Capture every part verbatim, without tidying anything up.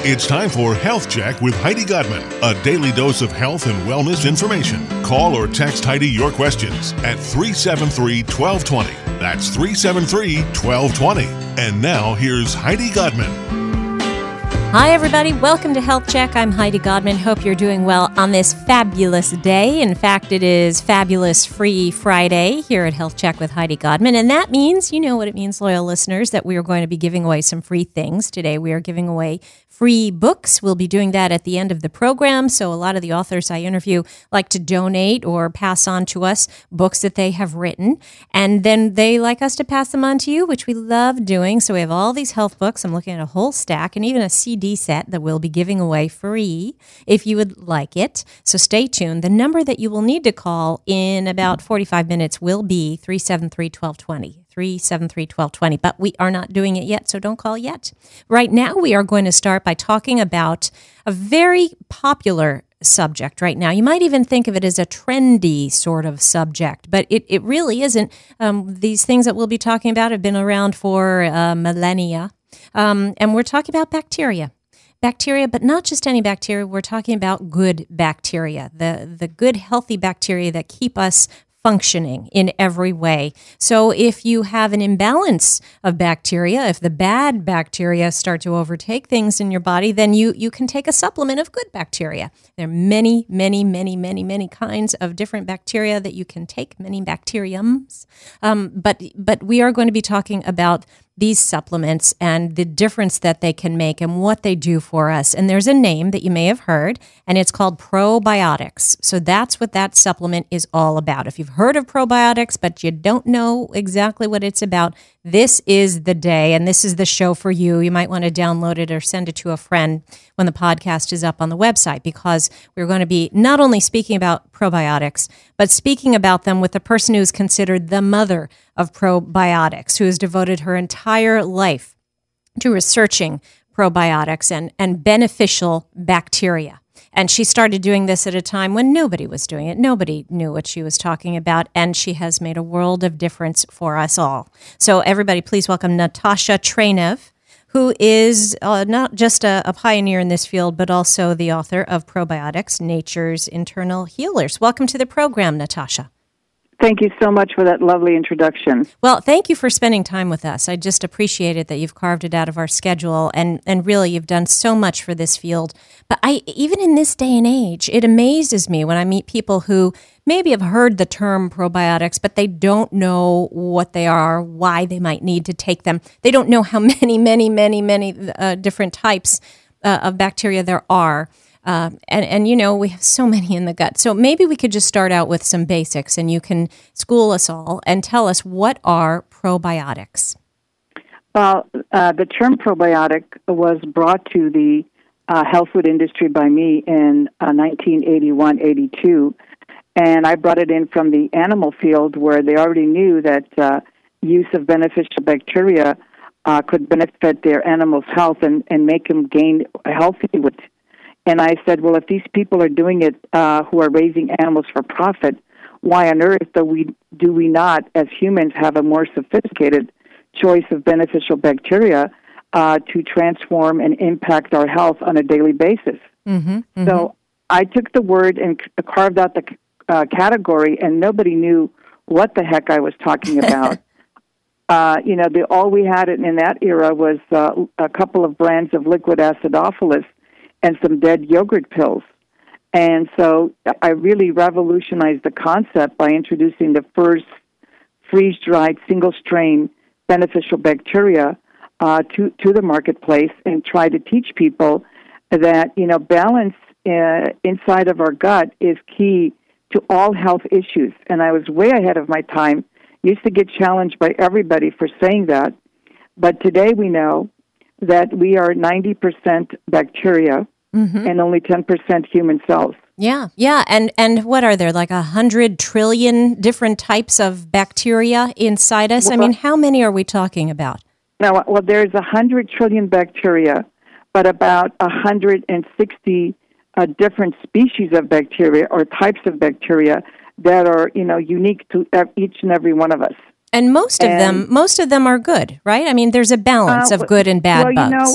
It's time for Health Check with Heidi Godman, a daily dose of health and wellness information. Call or text Heidi your questions at three seven three, one two two zero. That's three seven three, one two two zero. And now here's Heidi Godman. Hi, everybody. Welcome to Health Check. I'm Heidi Godman. Hope you're doing well on this fabulous day. In fact, it is Fabulous Free Friday here at Health Check with Heidi Godman. And that means, you know what it means, loyal listeners, that we are going to be giving away some free things. Today, we are giving away free books. We'll be doing that at the end of the program. So a lot of the authors I interview like to donate or pass on to us books that they have written. And then they like us to pass them on to you, which we love doing. So we have all these health books. I'm looking at a whole stack and even a C D set that we'll be giving away free if you would like it. So stay tuned. The number that you will need to call in about forty-five minutes will be three seven three, one two two zero. three seven three, one two two zero. But we are not doing it yet, so don't call yet. Right now, we are going to start by talking about a very popular subject right now. You might even think of it as a trendy sort of subject, but it, it really isn't. Um, these things that we'll be talking about have been around for uh, millennia, um, and we're talking about bacteria. Bacteria, but not just any bacteria. We're talking about good bacteria, the, the good, healthy bacteria that keep us functioning in every way. So if you have an imbalance of bacteria, if the bad bacteria start to overtake things in your body, then you, you can take a supplement of good bacteria. There are many, many, many, many, many kinds of different bacteria that you can take, many bacteriums. Um, but but we are going to be talking about these supplements and the difference that they can make and what they do for us. And there's a name that you may have heard, and it's called probiotics. So that's what that supplement is all about. If you've heard of probiotics, but you don't know exactly what it's about, this is the day, and this is the show for you. You might want to download it or send it to a friend when the podcast is up on the website, because we're going to be not only speaking about probiotics, but speaking about them with a person who's considered the mother of probiotics, who has devoted her entire life to researching probiotics and, and beneficial bacteria. And she started doing this at a time when nobody was doing it. Nobody knew what she was talking about, and she has made a world of difference for us all. So everybody, please welcome Natasha Tranev, who is uh, not just a, a pioneer in this field, but also the author of Probiotics, Nature's Internal Healers. Welcome to the program, Natasha. Thank you so much for that lovely introduction. Well, thank you for spending time with us. I just appreciate it that you've carved it out of our schedule, and, and really you've done so much for this field. But I, even in this day and age, it amazes me when I meet people who maybe have heard the term probiotics, but they don't know what they are, why they might need to take them. They don't know how many, many, many, many uh, different types uh, of bacteria there are. Uh, and, and, you know, we have so many in the gut. So maybe we could just start out with some basics, and you can school us all and tell us, what are probiotics? Well, uh, the term probiotic was brought to the uh, health food industry by me in uh, nineteen eighty-one eighty-two, and I brought it in from the animal field, where they already knew that uh, use of beneficial bacteria uh, could benefit their animals' health and, and make them gain healthy with. And I said, well, if these people are doing it uh, who are raising animals for profit, why on earth do we, do we not, as humans, have a more sophisticated choice of beneficial bacteria uh, to transform and impact our health on a daily basis? Mm-hmm, mm-hmm. So I took the word and carved out the uh, category, and nobody knew what the heck I was talking about. uh, you know, the, all we had in, in that era was uh, a couple of brands of liquid acidophilus and some dead yogurt pills. And so I really revolutionized the concept by introducing the first freeze-dried, single-strain beneficial bacteria uh, to, to the marketplace, and try to teach people that, you know, balance uh, inside of our gut is key to all health issues. And I was way ahead of my time. Used to get challenged by everybody for saying that. But today we know that we are ninety percent bacteria, mm-hmm. and only ten percent human cells. Yeah, yeah. And, and what are there, like a hundred trillion different types of bacteria inside us? Well, I mean, how many are we talking about? Now, well, there's a hundred trillion bacteria, but about one hundred sixty uh, different species of bacteria or types of bacteria that are, you know, unique to each and every one of us. And most of and, them, most of them are good, right? I mean, there's a balance uh, of good and bad well, bugs. You know,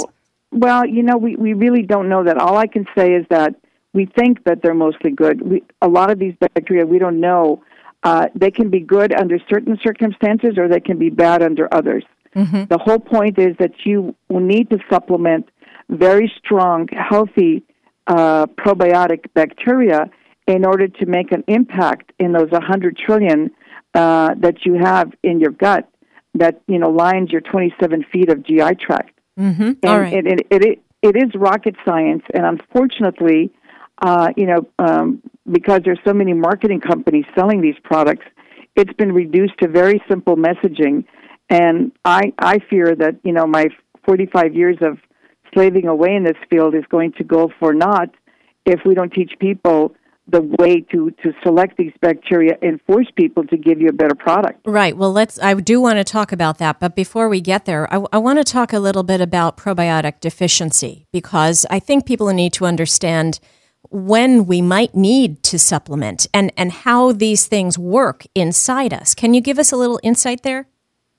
Well, you know, we, we really don't know that. All I can say is that we think that they're mostly good. We, a lot of these bacteria, we don't know. Uh, they can be good under certain circumstances or they can be bad under others. Mm-hmm. The whole point is that you will need to supplement very strong, healthy uh, probiotic bacteria in order to make an impact in those one hundred trillion uh, that you have in your gut that, you know, lines your twenty-seven feet of G I tract. Mm-hmm. And All right. it, it, it, it is rocket science, and unfortunately, uh, you know, um, because there's so many marketing companies selling these products, it's been reduced to very simple messaging. And I, I fear that, you know, my forty-five years of slaving away in this field is going to go for naught if we don't teach people the way to, to select these bacteria and force people to give you a better product. Right. Well, let's. I do want to talk about that, but before we get there, I, I want to talk a little bit about probiotic deficiency, because I think people need to understand when we might need to supplement and, and how these things work inside us. Can you give us a little insight there?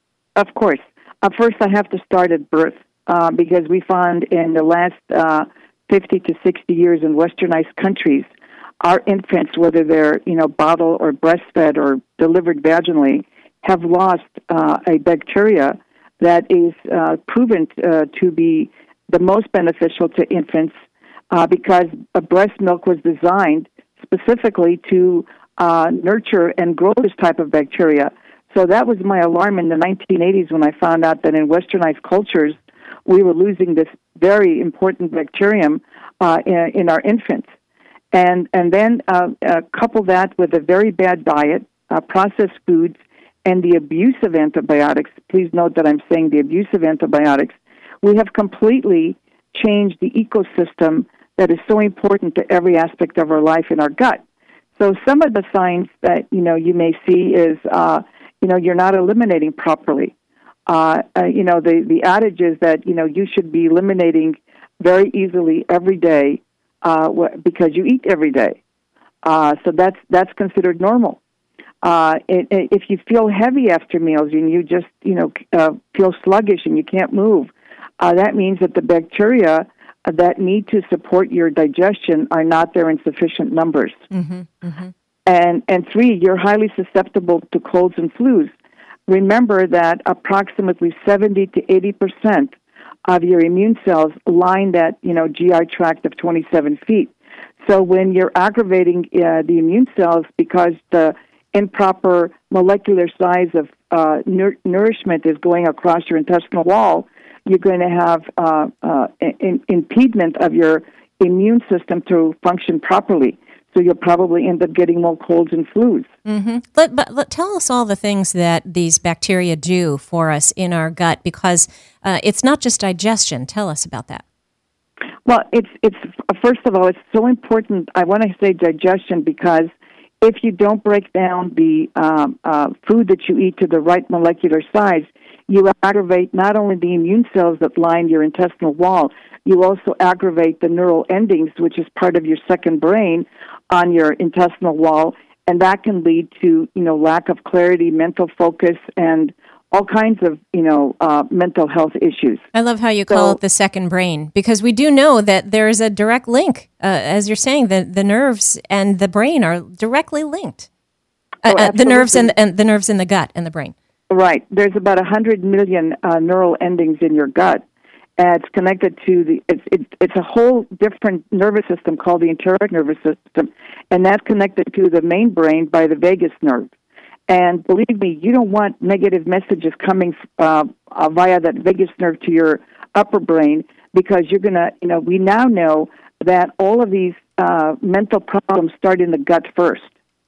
Of course. Uh, first, I have to start at birth uh, because we found in the last uh, fifty to sixty years in westernized countries, our infants, whether they're, you know, bottle or breastfed or delivered vaginally, have lost uh, a bacteria that is uh, proven uh, to be the most beneficial to infants uh, because a breast milk was designed specifically to uh, nurture and grow this type of bacteria. So that was my alarm in the nineteen eighties when I found out that in westernized cultures, we were losing this very important bacterium uh, in, in our infants. And and then uh, uh, couple that with a very bad diet, uh, processed foods, and the abuse of antibiotics. Please note that I'm saying the abuse of antibiotics. We have completely changed the ecosystem that is so important to every aspect of our life in our gut. So some of the signs that, you know, you may see is, uh, you know, you're not eliminating properly. Uh, uh, you know, the, the adage is that, you know, you should be eliminating very easily every day uh, because you eat every day. Uh, so that's that's considered normal. Uh, it, it, if you feel heavy after meals and you just, you know, uh, feel sluggish and you can't move, uh, that means that the bacteria that need to support your digestion are not there in sufficient numbers. Mm-hmm, mm-hmm. And and three, you're highly susceptible to colds and flus. Remember that approximately seventy to eighty percent of your immune cells line that, you know, G I tract of twenty-seven feet. So when you're aggravating uh, the immune cells because the improper molecular size of uh, nur- nourishment is going across your intestinal wall, you're going to have uh, uh, in- impediment of your immune system to function properly. So you'll probably end up getting more colds and flus. Mm-hmm. But, but, but tell us all the things that these bacteria do for us in our gut, because uh, it's not just digestion. Tell us about that. Well, it's it's first of all, it's so important. I want to say digestion because if you don't break down the um, uh, food that you eat to the right molecular size, you aggravate not only the immune cells that line your intestinal wall, you also aggravate the neural endings, which is part of your second brain, on your intestinal wall, and that can lead to, you know, lack of clarity, mental focus, and all kinds of, you know, uh, mental health issues. I love how you call so, it the second brain, because we do know that there is a direct link. Uh, as you're saying, the, the nerves and the brain are directly linked. Uh, oh, uh, the nerves and, and the nerves in the gut and the brain. Right. There's about one hundred million uh, neural endings in your gut. And it's connected to the, it's, it, it's a whole different nervous system called the enteric nervous system, and that's connected to the main brain by the vagus nerve. And believe me, you don't want negative messages coming uh, uh, via that vagus nerve to your upper brain, because you're going to, you know, we now know that all of these uh, mental problems start in the gut first.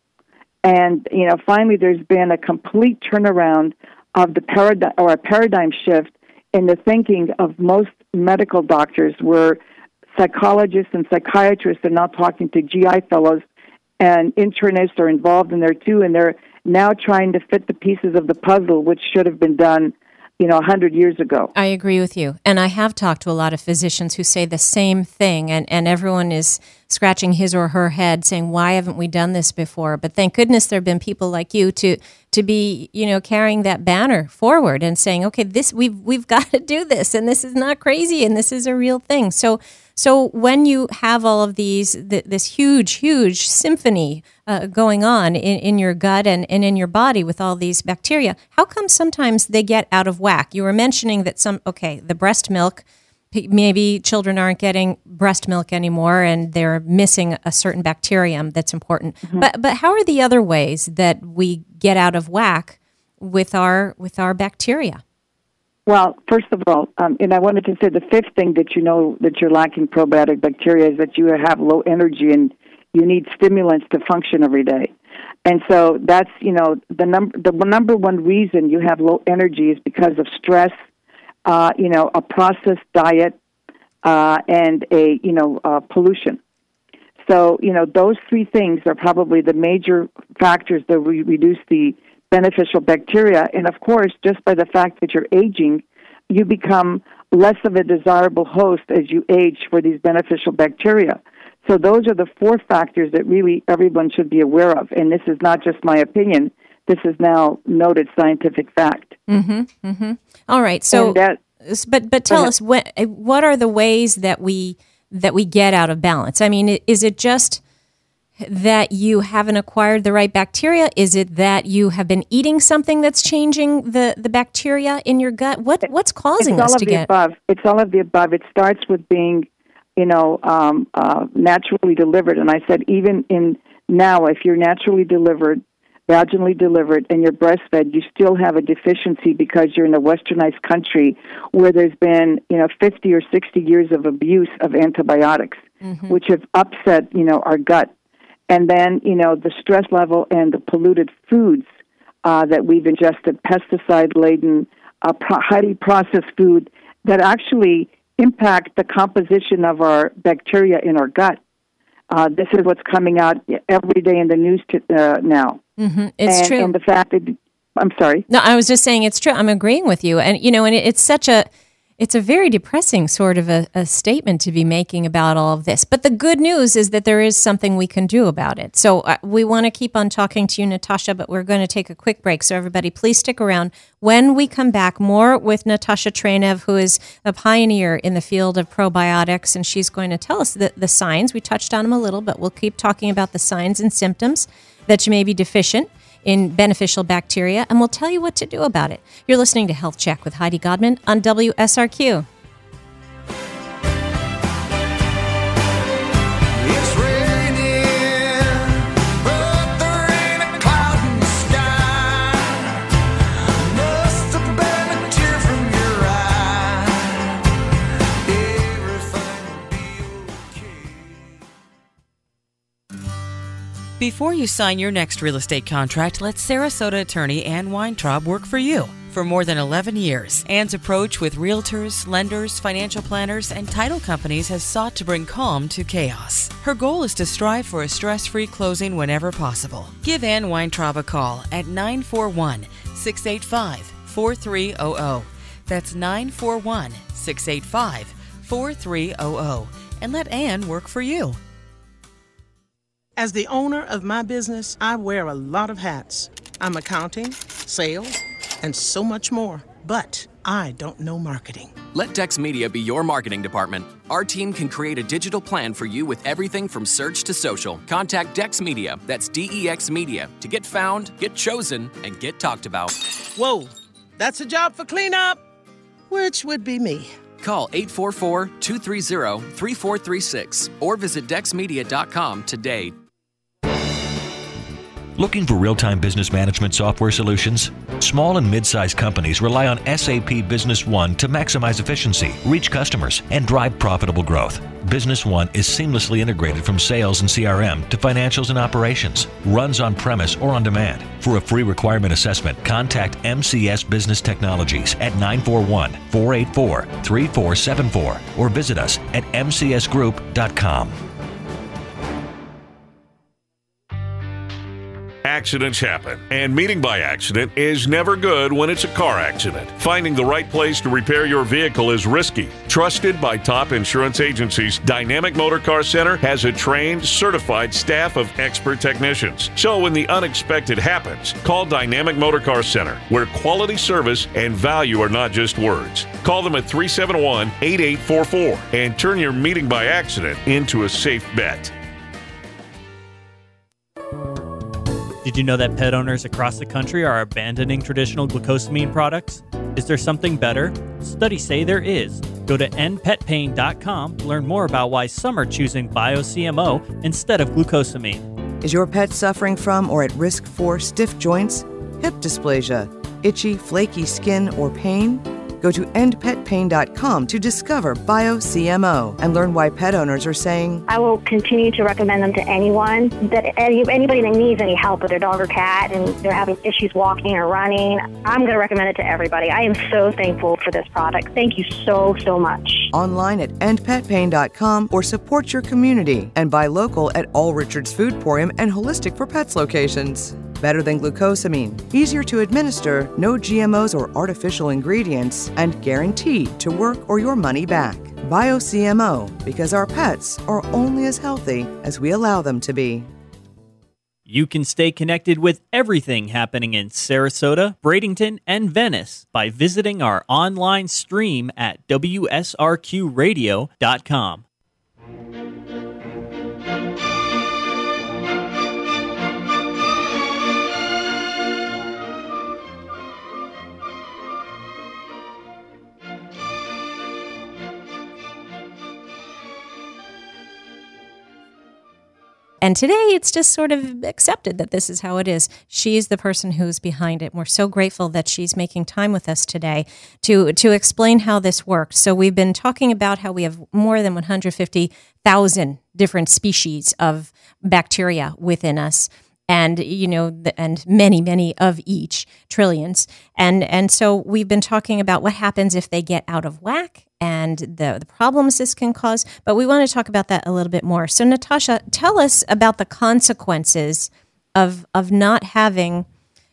And, you know, finally there's been a complete turnaround of the paradigm, or a paradigm shift in the thinking of most medical doctors, where psychologists and psychiatrists are now talking to G I fellows, and internists are involved in there too, and they're now trying to fit the pieces of the puzzle, which should have been done, you know, one hundred years ago. I agree with you. And I have talked to a lot of physicians who say the same thing, and, and everyone is scratching his or her head saying, why haven't we done this before? But thank goodness there have been people like you to to be, you know, carrying that banner forward and saying, okay, this we've we've got to do this, and this is not crazy, and this is a real thing. So, so when you have all of these, th- this huge, huge symphony uh, going on in, in your gut and, and in your body with all these bacteria, how come sometimes they get out of whack? You were mentioning that some, okay, the breast milk, maybe children aren't getting breast milk anymore and they're missing a certain bacterium that's important. Mm-hmm. But but how are the other ways that we get out of whack with our with our bacteria? Well, first of all, um, and I wanted to say the fifth thing that you know that you're lacking probiotic bacteria is that you have low energy and you need stimulants to function every day. And so that's, you know, the number the number one reason you have low energy is because of stress, uh, you know, a processed diet, uh, and a, you know, uh, pollution. So, you know, those three things are probably the major factors that we reduce the beneficial bacteria. And, of course, just by the fact that you're aging, you become less of a desirable host as you age for these beneficial bacteria. So those are the four factors that really everyone should be aware of. And this is not just my opinion. This is now noted scientific fact. Mm-hmm, mm-hmm. All right. So, that, but but tell us, what, what are the ways that we that we get out of balance? I mean, is it just that you haven't acquired the right bacteria? Is it that you have been eating something that's changing the, the bacteria in your gut? What what's causing it's us all to of the get? Above. It's all of the above. It starts with being, you know, um, uh, naturally delivered. And I said, even in now, if you're naturally delivered, vaginally delivered, and you're breastfed, you still have a deficiency because you're in a westernized country where there's been, you know, fifty or sixty years of abuse of antibiotics, mm-hmm. which have upset, you know, our gut. And then, you know, the stress level and the polluted foods uh, that we've ingested, pesticide-laden, uh, pro- highly processed food that actually impact the composition of our bacteria in our gut. Uh, this is what's coming out every day in the news to, uh, now. Mm-hmm. It's and, true. And the fact that, I'm sorry. No, I was just saying it's true. I'm agreeing with you. And, you know, and it, it's such a, it's a very depressing sort of a, a statement to be making about all of this. But the good news is that there is something we can do about it. So uh, we want to keep on talking to you, Natasha, but we're going to take a quick break. So everybody, please stick around. When we come back, more with Natasha Trenev, who is a pioneer in the field of probiotics, and she's going to tell us the, the signs. We touched on them a little, but we'll keep talking about the signs and symptoms that you may be deficient in beneficial bacteria, and we'll tell you what to do about it. You're listening to Health Check with Heidi Godman on W S R Q. It's raining, but there ain't a cloud in the sky. Must have been a tear from your eye. Everything will be okay. Before you sign your next real estate contract, let Sarasota attorney Ann Weintraub work for you. For more than eleven years, Ann's approach with realtors, lenders, financial planners, and title companies has sought to bring calm to chaos. Her goal is to strive for a stress-free closing whenever possible. Give Ann Weintraub a call at nine four one, six eight five, four three zero zero. That's nine four one, six eight five, four three zero zero. And let Ann work for you. As the owner of my business, I wear a lot of hats. I'm accounting, sales, and so much more. But I don't know marketing. Let Dex Media be your marketing department. Our team can create a digital plan for you with everything from search to social. Contact Dex Media, that's D E X Media, to get found, get chosen, and get talked about. Whoa, that's a job for cleanup, which would be me. Call eight four four, two three zero, three four three six or visit dex media dot com today. Looking for real-time business management software solutions? Small and mid-sized companies rely on S A P Business One to maximize efficiency, reach customers, and drive profitable growth. Business One is seamlessly integrated from sales and C R M to financials and operations, runs on-premise or on demand. For a free requirement assessment, contact M C S Business Technologies at nine four one, four eight four, three four seven four or visit us at m c s group dot com. Accidents happen, and meeting by accident is never good when it's a car accident. Finding the right place to repair your vehicle is risky. Trusted by top insurance agencies, Dynamic Motor Car Center has a trained, certified staff of expert technicians. So when the unexpected happens, call Dynamic Motor Car Center, where quality service and value are not just words. Call them at three seven one, eight eight four four and turn your meeting by accident into a safe bet. Did you know that pet owners across the country are abandoning traditional glucosamine products? Is there something better? Studies say there is. Go to end pet pain dot com to learn more about why some are choosing Bio-C M O instead of glucosamine. Is your pet suffering from or at risk for stiff joints, hip dysplasia, itchy, flaky skin, or pain? Go to end pet pain dot com to discover Bio-C M O and learn why pet owners are saying, I will continue to recommend them to anyone, that any, anybody that needs any help with their dog or cat and they're having issues walking or running. I'm going to recommend it to everybody. I am so thankful for this product. Thank you so, so much. Online at end pet pain dot com or support your community and buy local at all Richard's Foodporium and Holistic for Pets locations. Better than glucosamine, easier to administer, no G M Os or artificial ingredients, and guaranteed to work or your money back. Bio-C M O, because our pets are only as healthy as we allow them to be. You can stay connected with everything happening in Sarasota, Bradenton, and Venice by visiting our online stream at W S R Q radio dot com. And today it's just sort of accepted that this is how it is. She's the person who's behind it. We're so grateful that she's making time with us today to, to explain how this works. So we've been talking about how we have more than one hundred fifty thousand different species of bacteria within us. And, you know, the, and many, many of each, trillions. And and so we've been talking about what happens if they get out of whack and the, the problems this can cause. But we want to talk about that a little bit more. So, Natasha, tell us about the consequences of, of not having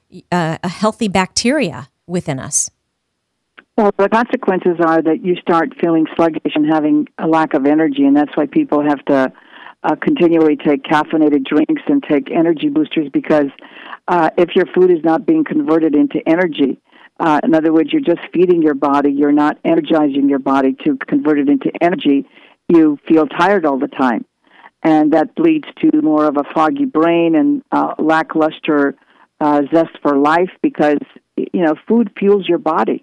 uh, a healthy bacteria within us. Well, the consequences are that you start feeling sluggish and having a lack of energy, and that's why people have to Uh, continually take caffeinated drinks and take energy boosters, because uh, if your food is not being converted into energy, uh, in other words, you're just feeding your body, you're not energizing your body to convert it into energy, you feel tired all the time. And that leads to more of a foggy brain and uh, lackluster uh, zest for life, because, you know, food fuels your body.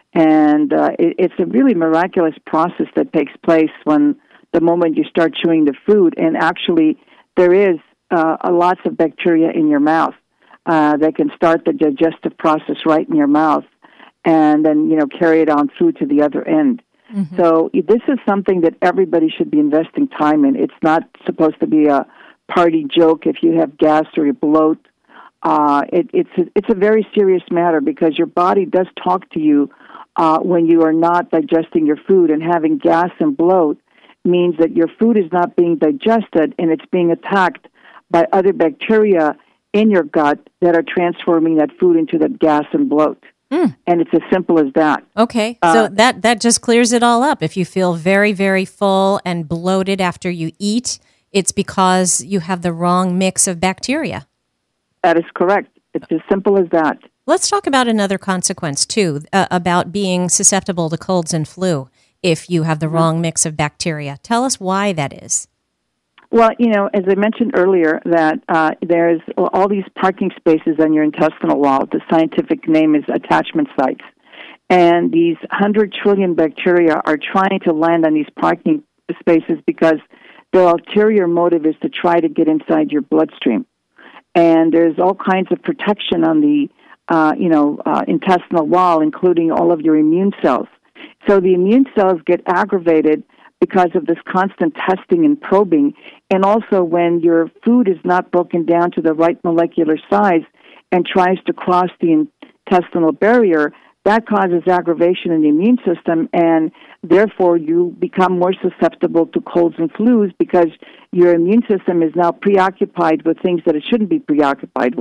And uh, it, it's a really miraculous process that takes place when the moment you start chewing the food, and actually there is uh, a lots of bacteria in your mouth uh, that can start the digestive process right in your mouth, and then, you know, carry it on through to the other end. Mm-hmm. So this is something that everybody should be investing time in. It's not supposed to be a party joke if you have gas or you bloat. Uh, it, it's a, it's a very serious matter, because your body does talk to you uh, when you are not digesting your food, and having gas and bloat means that your food is not being digested and it's being attacked by other bacteria in your gut that are transforming that food into that gas and bloat. Mm. And it's as simple as that. Okay, uh, so that, that just clears it all up. If you feel very, very full and bloated after you eat, it's because you have the wrong mix of bacteria. That is correct. It's as simple as that. Let's talk about another consequence, too, uh, about being susceptible to colds and flu if you have the wrong mix of bacteria. Tell us why that is. Well, you know, as I mentioned earlier, that uh, there's all these parking spaces on your intestinal wall. The scientific name is attachment sites. And these one hundred trillion bacteria are trying to land on these parking spaces because their ulterior motive is to try to get inside your bloodstream. And there's all kinds of protection on the, uh, you know, uh, intestinal wall, including all of your immune cells. So the immune cells get aggravated because of this constant testing and probing, and also when your food is not broken down to the right molecular size and tries to cross the intestinal barrier, that causes aggravation in the immune system, and therefore you become more susceptible to colds and flus because your immune system is now preoccupied with things that it shouldn't be preoccupied with.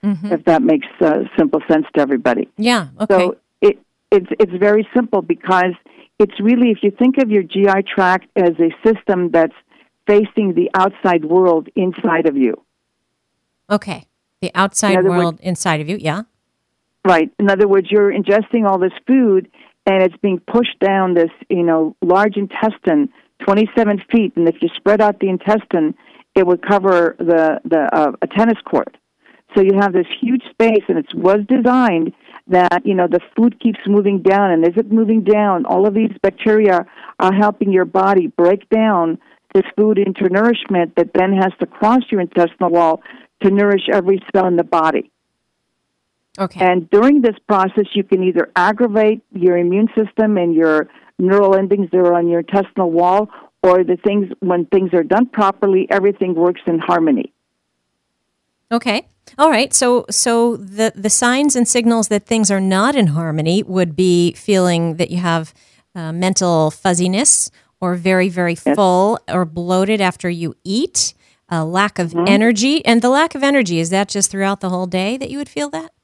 Mhm. if that makes uh, simple sense to everybody. Yeah, okay. So it it's it's very simple because it's really, if you think of your G I tract as a system that's facing the outside world inside of you. Okay. The outside In other world words- inside of you, yeah? Right. In other words, you're ingesting all this food, and it's being pushed down this, you know, large intestine, twenty-seven feet, and if you spread out the intestine, it would cover the the uh, a tennis court. So you have this huge space, and it was designed that, you know, the food keeps moving down, and as it moving down, all of these bacteria are helping your body break down this food into nourishment that then has to cross your intestinal wall to nourish every cell in the body. Okay. And during this process, you can either aggravate your immune system and your neural endings that are on your intestinal wall, or the things, when things are done properly, everything works in harmony. Okay. All right. So so the the signs and signals that things are not in harmony would be feeling that you have uh, mental fuzziness, or very, very full or bloated after you eat, a lack of Mm-hmm. energy. And the lack of energy, is that just throughout the whole day that you would feel that?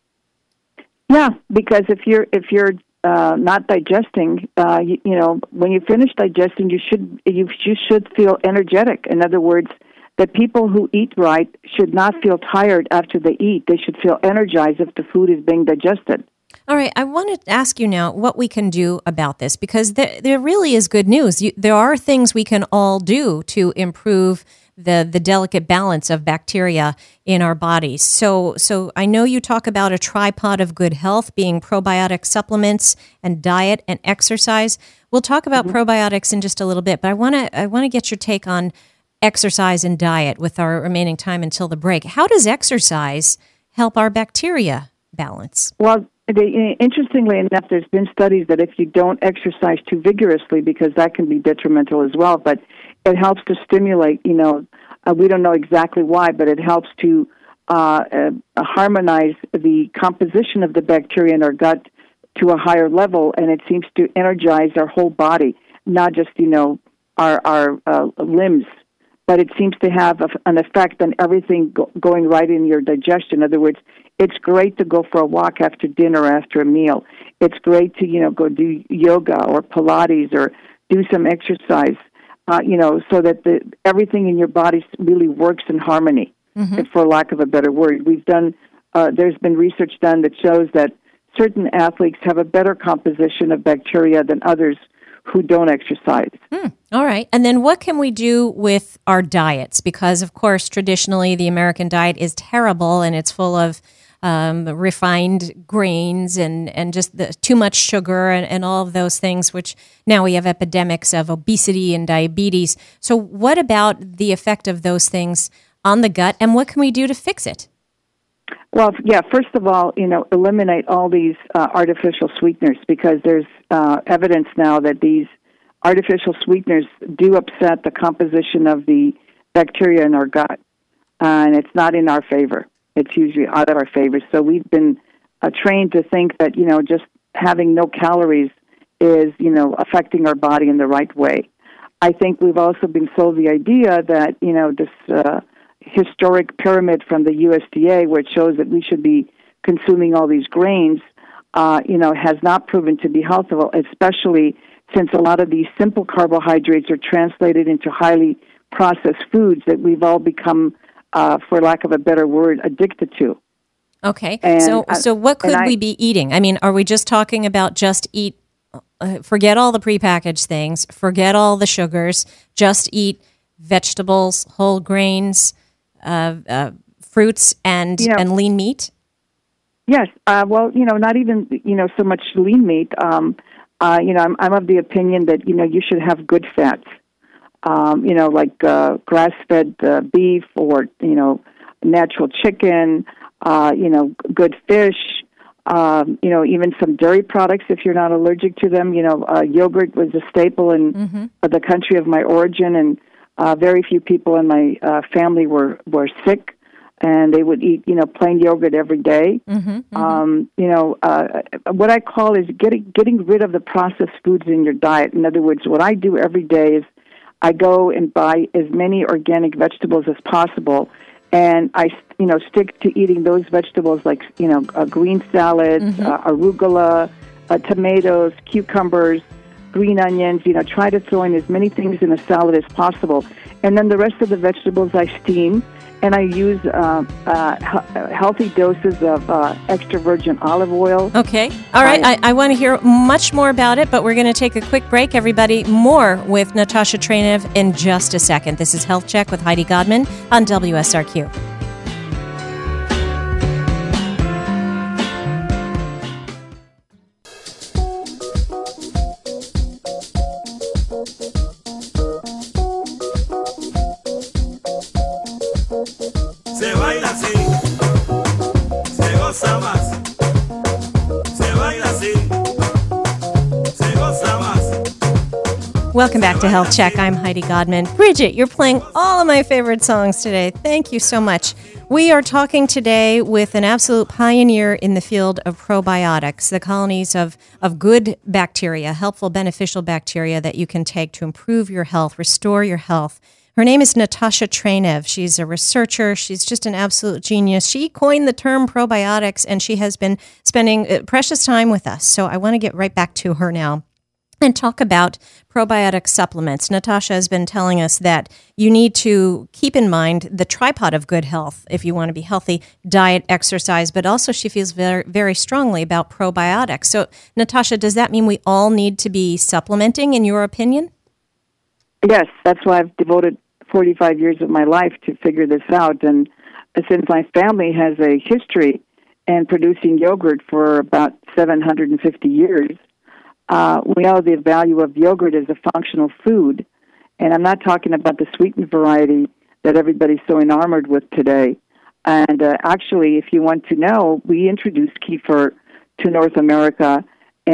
Yeah, because if you're if you're uh, not digesting, uh, you, you know, when you finish digesting, you should you you should feel energetic. In other words, that people who eat right should not feel tired after they eat. They should feel energized if the food is being digested. All right, I want to ask you now what we can do about this, because there, there really is good news. You, there are things we can all do to improve the the delicate balance of bacteria in our bodies. So, so I know you talk about a tripod of good health being probiotic supplements and diet and exercise. We'll talk about Mm-hmm. probiotics in just a little bit, but I want to I want to get your take on exercise and diet with our remaining time until the break. How does exercise help our bacteria balance? Well, they, interestingly enough, there's been studies that if you don't exercise too vigorously, because that can be detrimental as well, but it helps to stimulate, you know, uh, we don't know exactly why, but it helps to uh, uh, harmonize the composition of the bacteria in our gut to a higher level, and it seems to energize our whole body, not just, you know, our, our uh, limbs, but it seems to have a, an effect on everything go, going right in your digestion. In other words, it's great to go for a walk after dinner or after a meal. It's great to, you know, go do yoga or Pilates or do some exercise, uh, you know, so that the, everything in your body really works in harmony, Mm-hmm. for lack of a better word. We've done, uh, there's been research done that shows that certain athletes have a better composition of bacteria than others who don't exercise. Hmm. All right. And then what can we do with our diets? Because, of course, traditionally the American diet is terrible, and it's full of um, refined grains and, and just the, too much sugar and, and all of those things, which now we have epidemics of obesity and diabetes. So what about the effect of those things on the gut, and what can we do to fix it? Well, yeah, first of all, you know, eliminate all these uh, artificial sweeteners, because there's uh, evidence now that these artificial sweeteners do upset the composition of the bacteria in our gut, uh, and it's not in our favor. It's usually out of our favor. So we've been uh, trained to think that, you know, just having no calories is, you know, affecting our body in the right way. I think we've also been sold the idea that, you know, this uh, historic pyramid from the U S D A, which shows that we should be consuming all these grains, uh, you know, has not proven to be healthful, especially since a lot of these simple carbohydrates are translated into highly processed foods that we've all become, uh, for lack of a better word, addicted to. Okay. And, so uh, so what could and I- we be eating? I mean, are we just talking about just eat, uh, forget all the prepackaged things, forget all the sugars, just eat vegetables, whole grains, uh, uh, fruits, and, You know- and lean meat? Yes. Uh, well, you know, not even, you know, so much lean meat. Um, uh, you know, I'm, I'm of the opinion that, you know, you should have good fats, um, you know, like uh, grass-fed uh, beef or, you know, natural chicken, uh, you know, good fish, um, you know, even some dairy products if you're not allergic to them. You know, uh, yogurt was a staple in Mm-hmm. uh, the country of my origin, and uh, very few people in my uh, family were, were sick, and they would eat, you know, plain yogurt every day. Mm-hmm. Mm-hmm. Um, you know, uh, what I call is getting getting rid of the processed foods in your diet. In other words, what I do every day is I go and buy as many organic vegetables as possible, and I, you know, stick to eating those vegetables like, you know, uh, green salads, Mm-hmm. uh, arugula, uh, tomatoes, cucumbers, green onions. You know, try to throw in as many things in a salad as possible. And then the rest of the vegetables I steam, and I use uh, uh, he- healthy doses of uh, extra virgin olive oil. Okay. All right. I, I want to hear much more about it, but we're going to take a quick break, everybody. More with Natasha Tranev in just a second. This is Health Check with Heidi Godman on W S R Q. Se baila así, se goza más. Se baila así, se goza más. Welcome back to Health Check. I'm Heidi Godman. Bridget, you're playing all of my favorite songs today. Thank you so much. We are talking today with an absolute pioneer in the field of probiotics, the colonies of, of good bacteria, helpful, beneficial bacteria that you can take to improve your health, restore your health. Her name is Natasha Tranev. She's a researcher. She's just an absolute genius. She coined the term probiotics, and she has been spending precious time with us. So I want to get right back to her now and talk about probiotic supplements. Natasha has been telling us that you need to keep in mind the tripod of good health if you want to be healthy: diet, exercise, but also she feels very, very strongly about probiotics. So, Natasha, does that mean we all need to be supplementing, in your opinion? Yes, that's why I've devoted forty-five years of my life to figure this out. And since my family has a history in producing yogurt for about seven hundred fifty years, uh, we know the value of yogurt as a functional food. And I'm not talking about the sweetened variety that everybody's so enamored with today. And uh, actually, if you want to know, we introduced kefir to North America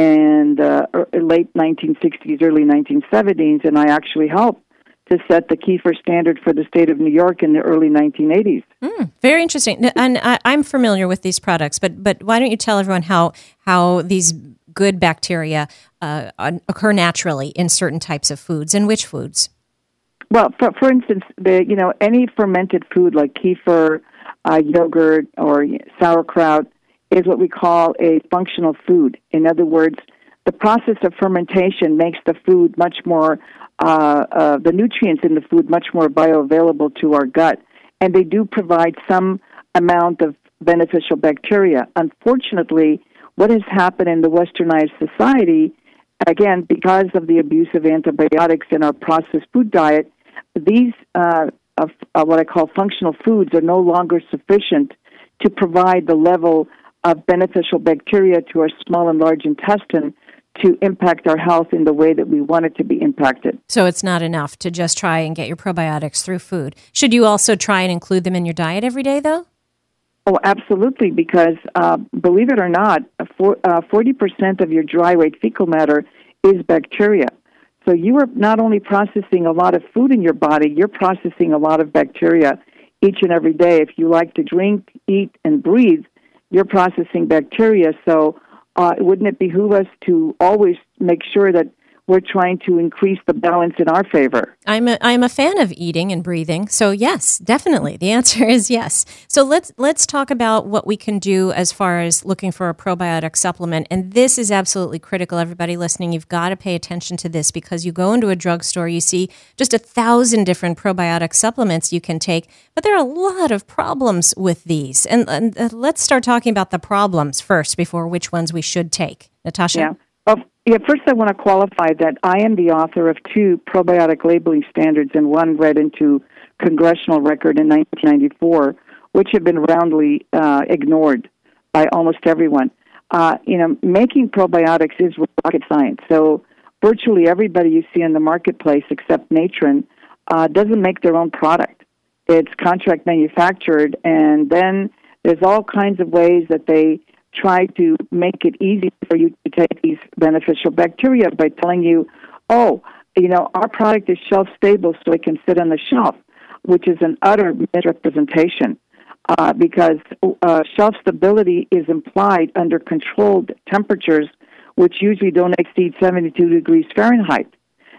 in uh, late nineteen sixties, early nineteen seventies, and I actually helped to set the kefir standard for the state of New York in the early nineteen eighties. Mm, very interesting. And I, I'm familiar with these products, but but why don't you tell everyone how how these good bacteria uh, occur naturally in certain types of foods, and which foods? Well, for, for instance, the you know any fermented food like kefir, uh, yogurt, or sauerkraut is what we call a functional food. In other words, the process of fermentation makes the food much more, uh, uh, the nutrients in the food much more bioavailable to our gut, and they do provide some amount of beneficial bacteria. Unfortunately, what has happened in the westernized society, again, because of the abuse of antibiotics in our processed food diet, these uh, of, uh, what I call functional foods are no longer sufficient to provide the level of beneficial bacteria to our small and large intestine to impact our health in the way that we want it to be impacted. So it's not enough to just try and get your probiotics through food. Should you also try and include them in your diet every day, though? Oh, absolutely, because uh, believe it or not, for, uh, forty percent of your dry weight fecal matter is bacteria. So you are not only processing a lot of food in your body, you're processing a lot of bacteria each and every day. If you like to drink, eat, and breathe, you're processing bacteria. So uh, wouldn't it behoove us to always make sure that we're trying to increase the balance in our favor? I'm a, I'm a fan of eating and breathing, so yes, definitely. The answer is yes. So let's let's talk about what we can do as far as looking for a probiotic supplement. And this is absolutely critical. Everybody listening, you've got to pay attention to this, because you go into a drugstore, you see just a thousand different probiotic supplements you can take, but there are a lot of problems with these. And, and uh, let's start talking about the problems first before which ones we should take. Natasha? Yeah. Well, yeah, first I want to qualify that I am the author of two probiotic labeling standards, and one read into congressional record in nineteen ninety-four, which have been roundly uh, ignored by almost everyone. Uh, you know, making probiotics is rocket science. So virtually everybody you see in the marketplace, except Natron, uh, doesn't make their own product. It's contract manufactured, and then there's all kinds of ways that they try to make it easy for you to take these beneficial bacteria by telling you, oh, you know, our product is shelf-stable so it can sit on the shelf, which is an utter misrepresentation uh, because uh, shelf stability is implied under controlled temperatures, which usually don't exceed seventy-two degrees Fahrenheit.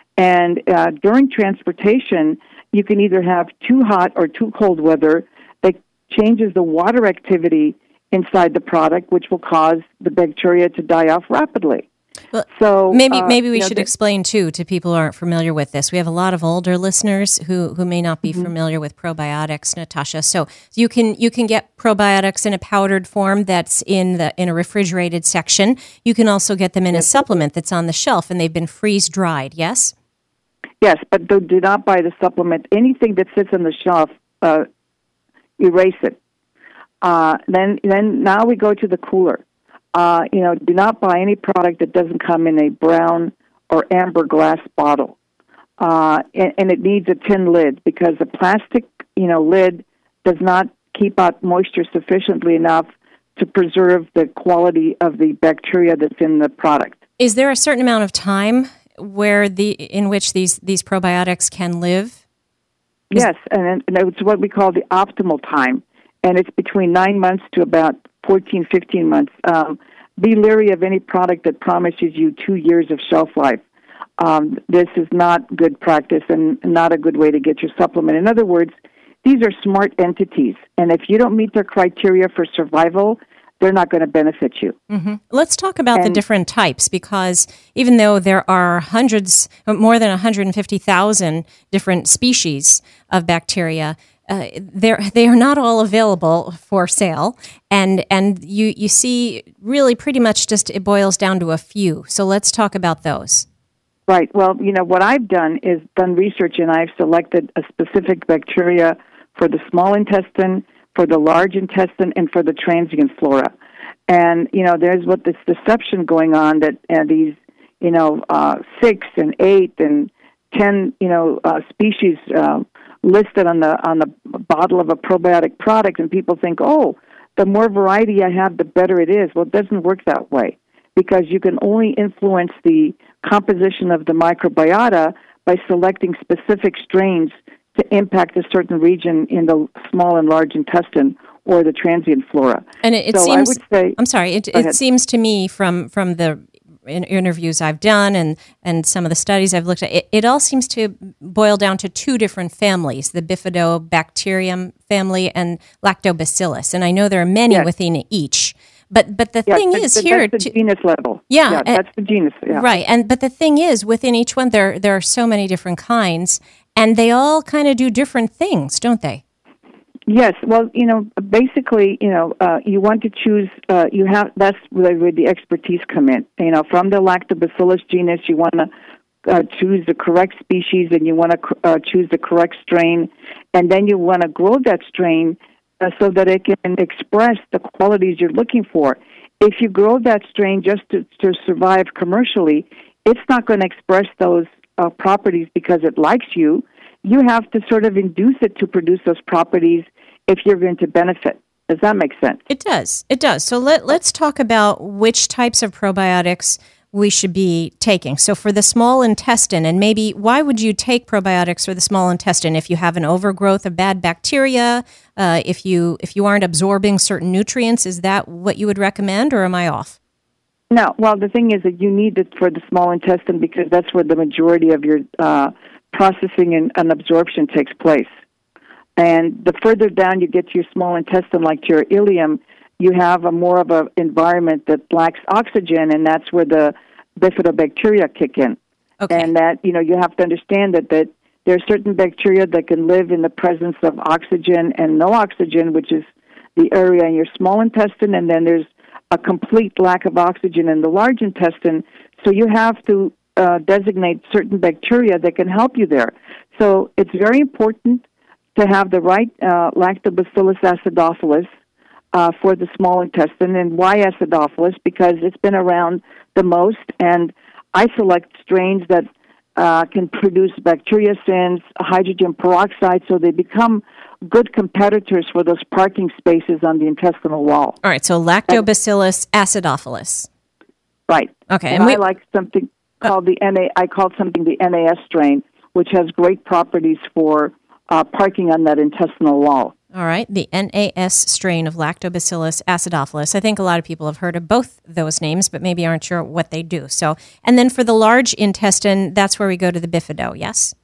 And uh, during transportation, you can either have too hot or too cold weather that changes the water activity inside the product, which will cause the bacteria to die off rapidly. Well, so maybe uh, maybe we you know, should the, explain too to people who aren't familiar with this. We have a lot of older listeners who, who may not be mm-hmm. familiar with probiotics, Natasha. So you can you can get probiotics in a powdered form that's in the in a refrigerated section. You can also get them in yes. a supplement that's on the shelf, and they've been freeze dried. Yes. Yes, but do, do not buy the supplement. Anything that sits on the shelf, uh, erase it. Uh, then then now we go to the cooler. Uh, you know, do not buy any product that doesn't come in a brown or amber glass bottle. Uh, and, and it needs a tin lid because the plastic, you know, lid does not keep out moisture sufficiently enough to preserve the quality of the bacteria that's in the product. Is there a certain amount of time where the in which these, these probiotics can live? Is yes, and, and it's what we call the optimal time. And it's between nine months to about fourteen, fifteen months. Um, be leery of any product that promises you two years of shelf life. Um, this is not good practice and not a good way to get your supplement. In other words, these are smart entities, and if you don't meet their criteria for survival, they're not going to benefit you. Mm-hmm. Let's talk about and, the different types, because even though there are hundreds, more than one hundred fifty thousand different species of bacteria, Uh, they're, they are not all available for sale, and and you, you see really pretty much just it boils down to a few. So let's talk about those. Right. Well, you know, what I've done is done research, and I've selected a specific bacteria for the small intestine, for the large intestine, and for the transient flora. And, you know, there's what this deception going on that uh, these, you know, uh, six and eight and ten, you know, uh, species uh, listed on the on the bottle of a probiotic product, and people think, oh, the more variety I have, the better it is. Well, it doesn't work that way, because you can only influence the composition of the microbiota by selecting specific strains to impact a certain region in the small and large intestine or the transient flora. And it, it so seems, I would say, I'm sorry, it, it seems to me from from the in interviews I've done and, and some of the studies I've looked at, it, it all seems to boil down to two different families, the Bifidobacterium family and Lactobacillus. And I know there are many yes. within each. But but the yeah, thing that's is the, here... That's the to, genus level. Yeah. yeah and, that's the genus. Yeah. Right. And But the thing is, within each one, there there are so many different kinds, and they all kind of do different things, don't they? Yes, well, you know, basically, you know, uh, you want to choose. Uh, you have that's where, where the expertise come in. You know, from the Lactobacillus genus, you want to uh, choose the correct species, and you want to uh, choose the correct strain, and then you want to grow that strain uh, so that it can express the qualities you're looking for. If you grow that strain just to, to survive commercially, it's not going to express those uh, properties because it likes you. You have to sort of induce it to produce those properties if you're going to benefit. Does that make sense? It does. It does. So let, let's talk about which types of probiotics we should be taking. So for the small intestine, and maybe why would you take probiotics for the small intestine? If you have an overgrowth of bad bacteria, uh, if you if you aren't absorbing certain nutrients, is that what you would recommend, or am I off? No. Well, the thing is that you need it for the small intestine because that's where the majority of your uh, processing and, and absorption takes place. And the further down you get to your small intestine, like to your ileum, you have a more of an environment that lacks oxygen, and that's where the bifidobacteria kick in. Okay. And that, you know, you have to understand that, that there are certain bacteria that can live in the presence of oxygen and no oxygen, which is the area in your small intestine, and then there's a complete lack of oxygen in the large intestine. So you have to uh, designate certain bacteria that can help you there. So it's very important to have the right uh, Lactobacillus acidophilus uh, for the small intestine. And why acidophilus? Because it's been around the most, and I select strains that uh, can produce bacteriocins, hydrogen peroxide, so they become good competitors for those parking spaces on the intestinal wall. All right, so Lactobacillus acidophilus. Right. Okay. And, and I we, like something called the N A. I call something the N A S strain, which has great properties for uh, parking on that intestinal wall. All right, the N A S strain of Lactobacillus acidophilus. I think a lot of people have heard of both those names, but maybe aren't sure what they do. So, and then for the large intestine, that's where we go to the Bifido, yes?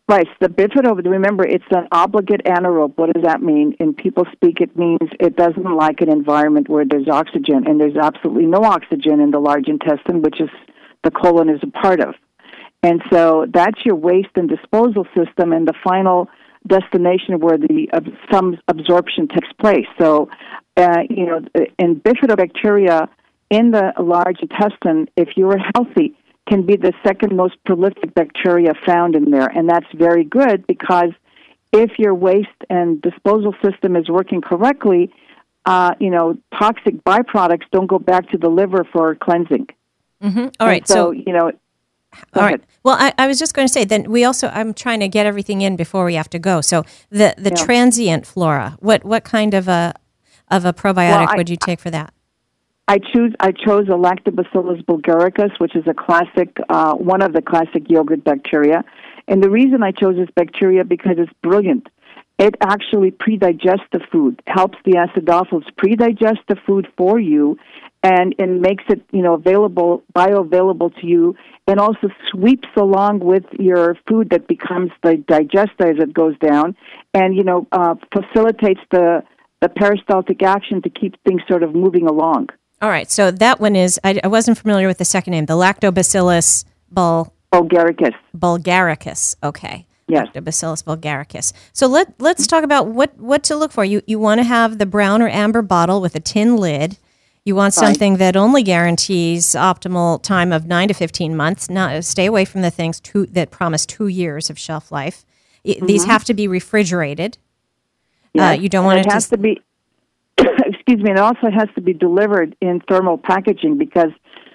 Right. The bifido, remember, it's an obligate anaerobe. What does that mean? In people speak, it means it doesn't like an environment where there's oxygen, and there's absolutely no oxygen in the large intestine, which is the colon is a part of. And so that's your waste and disposal system and the final destination where the uh, some absorption takes place. So, uh, you know, in bifidobacteria in the large intestine, if you are healthy, can be the second most prolific bacteria found in there. And that's very good because if your waste and disposal system is working correctly, uh, you know, toxic byproducts don't go back to the liver for cleansing. Mm-hmm. All right. So, so, you know, all right. Well, I, I was just going to say, then we also, I'm trying to get everything in before we have to go. So the, the Yeah. transient flora, what, what kind of a, of a probiotic Well, I- would you take for that? I choose. I chose a Lactobacillus bulgaricus, which is a classic, uh, one of the classic yogurt bacteria. And the reason I chose this bacteria because it's brilliant. It actually pre-digests the food, helps the acidophils pre-digest the food for you, and and makes it you know available, bioavailable to you, and also sweeps along with your food that becomes the digester as it goes down, and you know uh, facilitates the the peristaltic action to keep things sort of moving along. All right. So that one is, I, I wasn't familiar with the second name, the Lactobacillus bul, Bulgaricus. bulgaricus. Okay. Yes. Lactobacillus bulgaricus. So let, let's talk about what, what to look for. You, you want to have the brown or amber bottle with a tin lid. You want Right. something that only guarantees optimal time of nine to fifteen months. Not, stay away from the things two, that promise two years of shelf life. I- These Mhm. have to be refrigerated. Yes. Uh, you don't And want it it has to... to be. Excuse me. It also has to be delivered in thermal packaging because.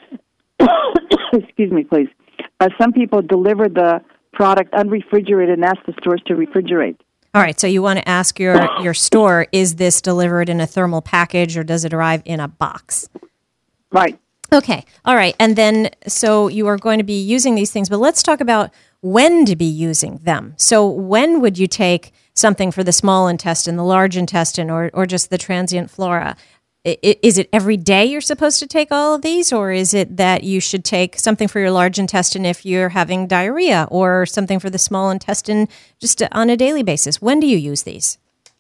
excuse me, please. Uh, some people deliver the product unrefrigerated and ask the stores to refrigerate. All right, so you want to ask your, your store, is this delivered in a thermal package or does it arrive in a box? Right. Okay, all right. And then, so you are going to be using these things, but let's talk about when to be using them. So when would you take something for the small intestine, the large intestine, or, or just the transient flora? I- i- Is it every day you're supposed to take all of these, or is it that you should take something for your large intestine if you're having diarrhea, or something for the small intestine just on a daily basis? When do you use these?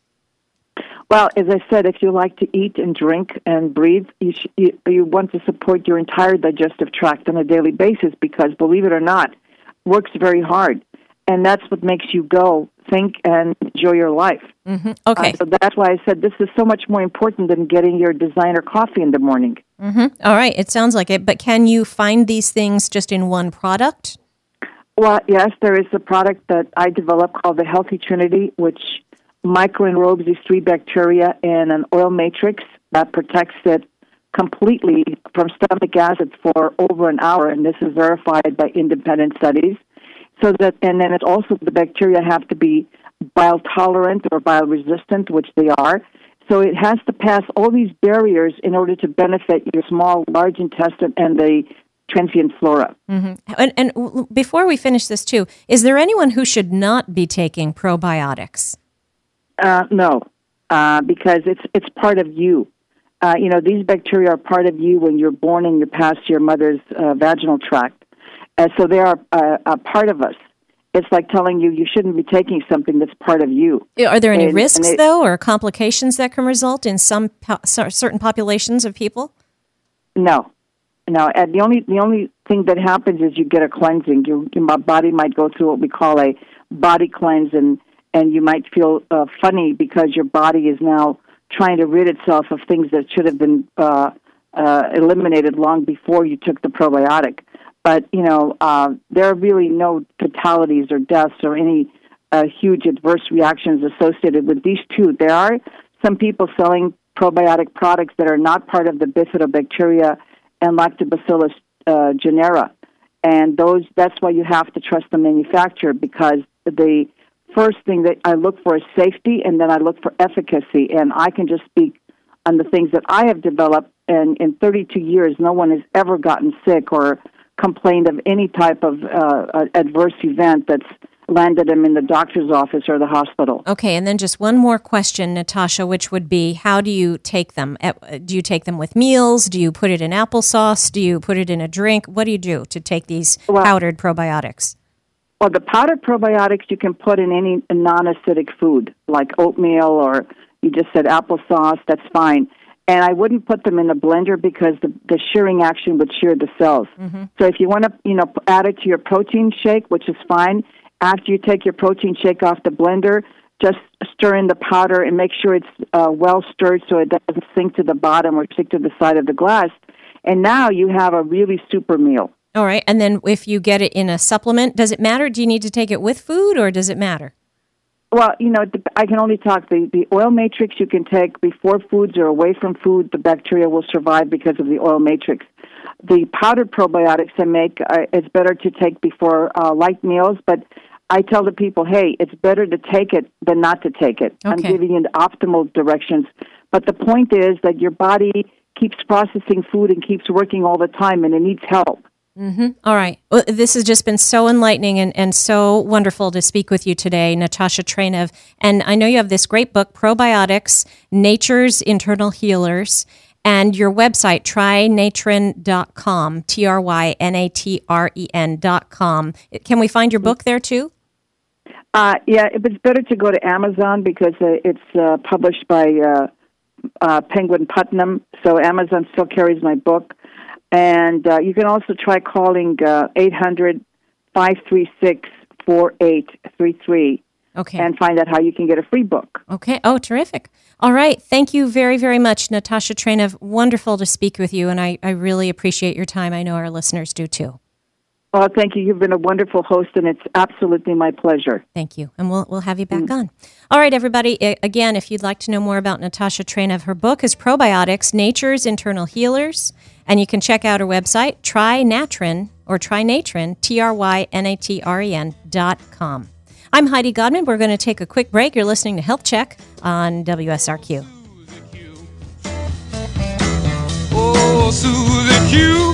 Well, as I said, if you like to eat and drink and breathe, you, sh- you, you want to support your entire digestive tract on a daily basis because, believe it or not, works very hard. And that's what makes you go, think, and enjoy your life. Mm-hmm. Okay. Uh, so that's why I said this is so much more important than getting your designer coffee in the morning. Mm-hmm. All right. It sounds like it. But can you find these things just in one product? Well, yes, there is a product that I developed called the Healthy Trinity, which microenrobes these three bacteria in an oil matrix that protects it completely from stomach acids for over an hour, and this is verified by independent studies. So that, and then it also the bacteria have to be bile tolerant or bile resistant, which they are. So it has to pass all these barriers in order to benefit your small, large intestine and the transient flora. Mm-hmm. And, and w- before we finish this too, is there anyone who should not be taking probiotics? Uh, no, uh, because it's it's part of you. Uh, you know, these bacteria are part of you when you're born and you pass your mother's uh, vaginal tract. Uh, so they are uh, a part of us. It's like telling you you shouldn't be taking something that's part of you. Are there any And- risks, and they- though, or complications that can result in some po- cer- certain populations of people? No, no. And the only the only thing that happens is you get a cleansing. Your, your body might go through what we call a body cleanse, and and you might feel uh, funny because your body is now trying to rid itself of things that should have been uh, uh, eliminated long before you took the probiotic. But, you know, uh, there are really no fatalities or deaths or any uh, huge adverse reactions associated with these two. There are some people selling probiotic products that are not part of the bifidobacteria and lactobacillus uh, genera. And those that's why you have to trust the manufacturer, because the first thing that I look for is safety, and then I look for efficacy. And I can just speak on the things that I have developed, and in thirty-two years, no one has ever gotten sick or complained of any type of uh, adverse event that's landed them in the doctor's office or the hospital. Okay, and then just one more question, Natasha, which would be, how do you take them? At- Do you take them with meals? Do you put it in applesauce? Do you put it in a drink? What do you do to take these Well, powdered probiotics? Well, the powdered probiotics you can put in any non-acidic food, like oatmeal or you just said applesauce, that's fine. And I wouldn't put them in a blender because the, the shearing action would shear the cells. Mm-hmm. So if you want to, you know, add it to your protein shake, which is fine, after you take your protein shake off the blender, just stir in the powder and make sure it's uh, well stirred so it doesn't sink to the bottom or stick to the side of the glass. And now you have a really super meal. All right. And then if you get it in a supplement, does it matter? Do you need to take it with food or does it matter? Well, you know, I can only talk. The, the oil matrix you can take before foods or away from food. The bacteria will survive because of the oil matrix. The powdered probiotics I make, uh, it's better to take before uh, light meals, but I tell the people, hey, it's better to take it than not to take it. Okay. I'm giving you the optimal directions. But the point is that your body keeps processing food and keeps working all the time, and it needs help. Mm-hmm. All right. Well, this has just been so enlightening and, and so wonderful to speak with you today, Natasha Tranev. And I know you have this great book, Probiotics, Nature's Internal Healers, and your website, try natren dot com, T R Y N A T R E N dot com. Can we find your book there, too? Uh, yeah, it's better to go to Amazon because uh, it's uh, published by uh, uh, Penguin Putnam, so Amazon still carries my book. And uh, you can also try calling uh, eight hundred, five three six, four eight three three Okay. and find out how you can get a free book. Okay. Oh, terrific. All right. Thank you very, very much, Natasha Tranev. Wonderful to speak with you, and I, I really appreciate your time. I know our listeners do, too. Well, thank you. You've been a wonderful host, and it's absolutely my pleasure. Thank you. And we'll we'll have you back mm. on. All right, everybody. I, again, if you'd like to know more about Natasha Tranev, her book is Probiotics, Nature's Internal Healers. And you can check out her website, Try Natren, or Try Natren, T R Y N A T R E N dot com. I'm Heidi Godman. We're going to take a quick break. You're listening to Health Check on W S R Q. Oh, Susie Q.